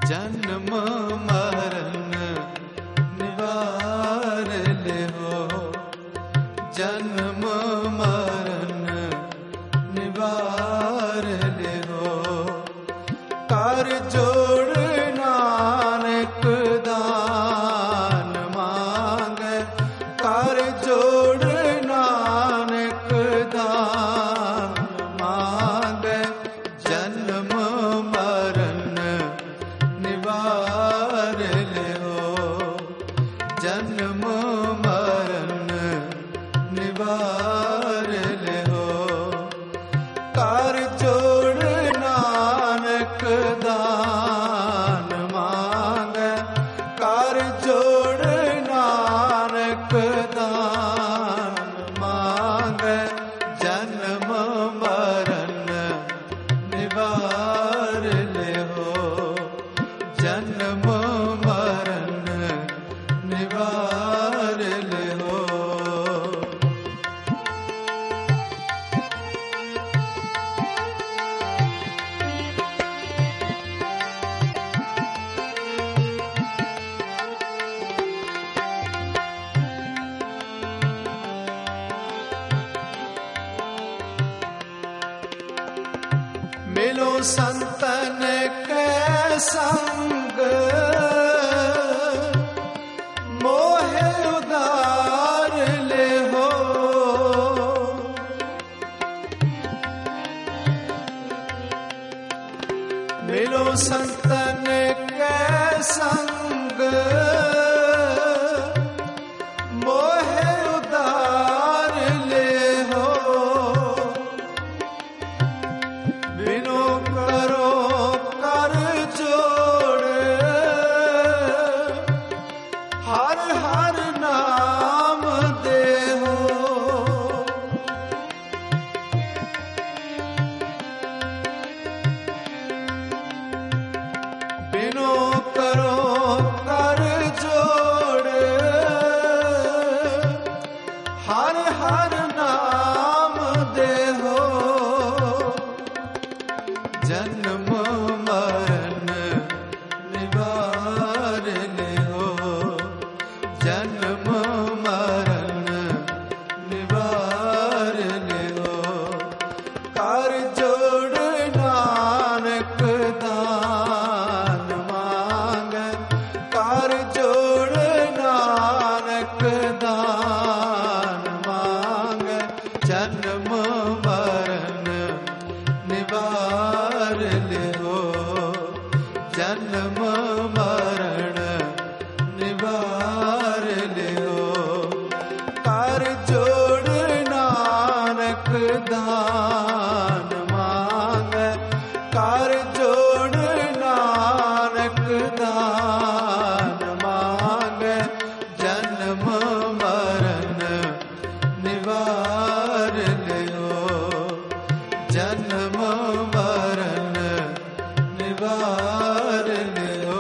जन्म मरण निवार ले हो, जन्म मरण निवार ले हो। कर जोड़ नानक दान मांगे, कर जोड़ नानक दान मांगे। जन्म मरण निवार ले हो, जन्म मरण निवार ले हो। कर जोड़ नानक दान मांगे, कर जोड़ नानक दान मांगे। जन्म मरण निवार ले हो, जन्म मरण निवार ले हो। मिलो संतन के संग, मोहे उदार ले हो। मिलो संतन के संग, मोहे उदार ले हो। बिनो करो कर जोड़, हर हर नाम दे हो। बिनो करो कर जोड़, हर हर नाम दे हो। जन्म मरण निवार ले हो, जन्म मरण निवार ले हो। कर जोड़ नानक दान मांगे, कर जोड़ नानक दान मांगे। जन्म मरण निवार ले हो, जन्म मरण निवार ले हो। कर जोड़ नानक दान मांगे, कर जोड़ नानक दान मांगे। जन्म मरण निवार ले हो, जन्म मरण निवार ले हो।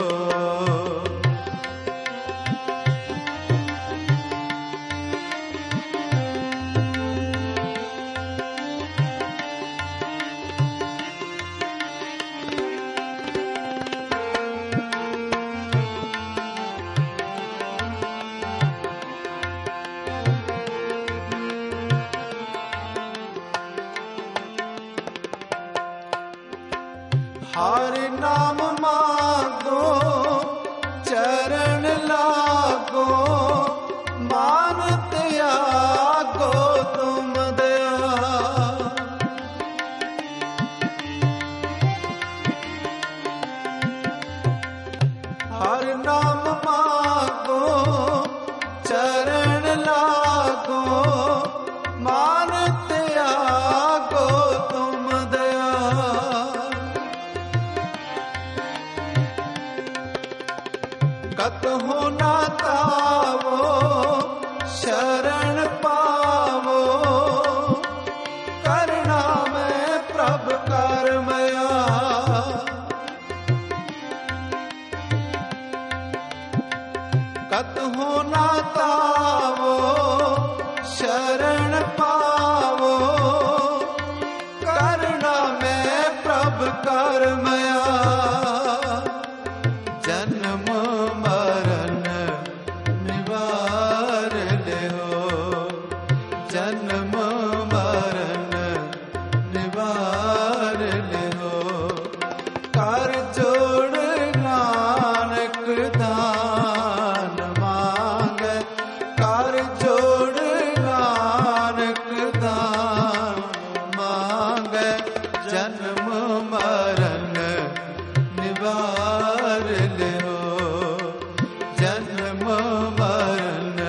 हर नाम मांगो चरण लागो, मान त्यागो तुम दया। हर नाम मांगो चरण लागो, मान त्यागो तुम दया। कतहु न तावो शरण पावो, करना में प्रभ करमया। कतहु न तावो शरण पावो, करना में प्रभ करमया। ਮਰਨ ਨਿਵਾਰ ਲਿਓ, ਜਨਮ ਮਰਨ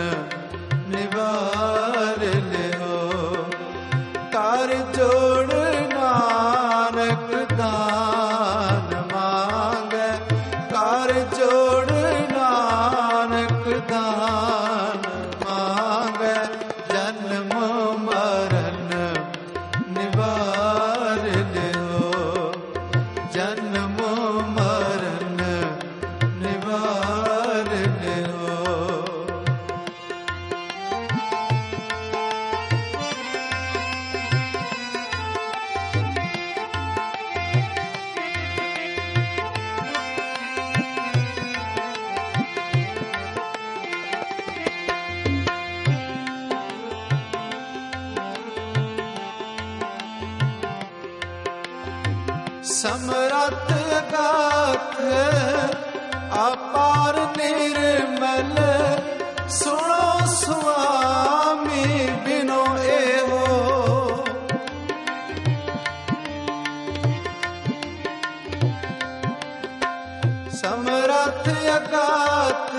ਨਿਵਾਰ ਲਿਓ। ਕਰ ਜੋੜ ਨਾਨਕ ਦਾਨ ਮੰਗੈ, ਕਰ ਜੋੜ ਨਾਨਕ ਦਾਨ ਮੰਗੈ, ਜਨਮ ਮਰਨ ਨਿਵਾਰ ਲਿਓ, ਜਨਮ ਮਰਨ ਨਿਵਾਰ ਲਿਓ। ਸਮਰੱਥ ਅਗਾਧ ਅਪਾਰ ਨਿਰਮਲ, ਸੁਣੋ ਸੁਆਮੀ ਬਿਨੋ ਇਹੋ। ਸਮਰੱਥ ਅਗਾਧ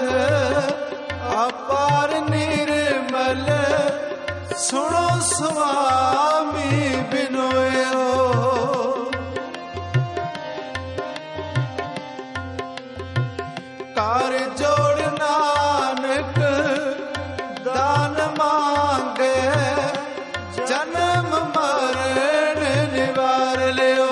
ਅਪਾਰ ਨਿਰਮਲ, ਸੁਣੋ ਸੁਆਮੀ ਬਿਨੋ ਇਹੋ। ਕਰ ਜੋੜ ਨਾਨਕ ਦਾਨ ਮੰਗੈ, ਜਨਮ ਮਰਨ ਨਿਵਾਰ ਲਿਓ।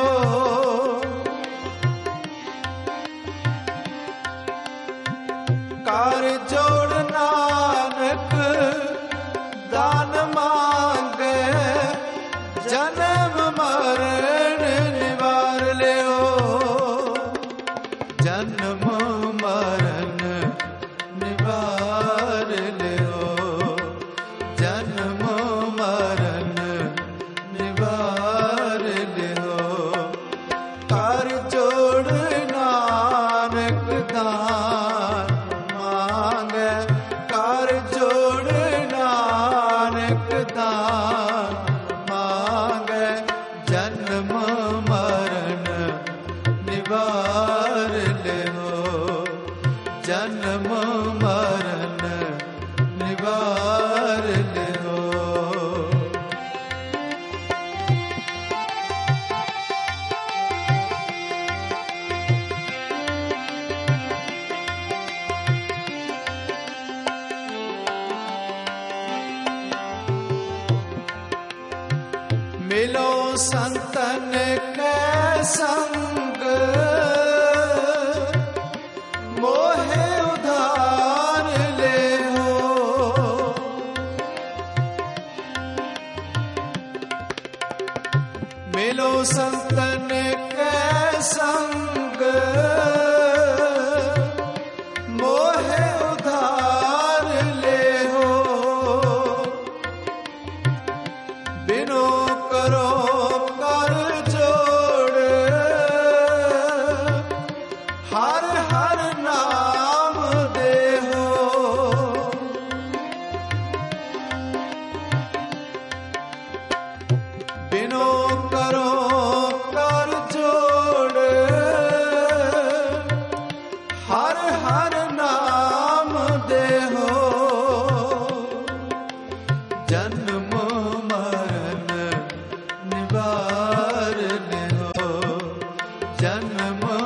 ਕਰ ਜੋੜ ਨਾਨਕ ਦਾਨ ਮੰਗੈ, ਜਨਮ ਮਰਨ ਨਿਵਾਰ ਲਿਓ, ਜਨਮ ਮਰਨ ਨਿਵਾਰ ਲਿਓ, ਜਨਮ ਮਰਨ ਨਿਵਾਰ ਲਿਓ। ਕਰ ਜੋੜ ਨਾਨਕ ਦਾਨ ਮੰਗੈ, ਕਰ ਜੋੜ ਨਾਨਕ ਦਾਨ ਮੰਗੈ, ਜਨਮ ਮਰਨ ਨਿਵਾਰ ਲਿਓ, ਜਨਮ ਮਰਨ ਨਿਵਾਰ ਲਿਓ। ਮਿਲੋ ਸੰਤਨ ਕੈ ਸੰਗ, ਮੋਹਿ ਉਧਾਰ ਲਿਓ। ਮਿਲੋ ਸੰਤਨ ਕੈ ਸੰਗ, ਮੋਹਿ ਉਧਾਰ ਲਿਓ। ਬਿਨੋ ਕਰੋ ਕਰ ਜੋੜ, ਹਰ ਹਰ ਨਾਮ ਦੇਹੋ। ਬਿਨੋ ਕਰੋ ਕਰ ਜੋੜ, ਹਰ ਹਰ ਨਾਮ ਦੇਹੋ। ਜਨਮ ਮਰਨ ਨਿਵਾਰ ਲਿਓ, ਜਨਮ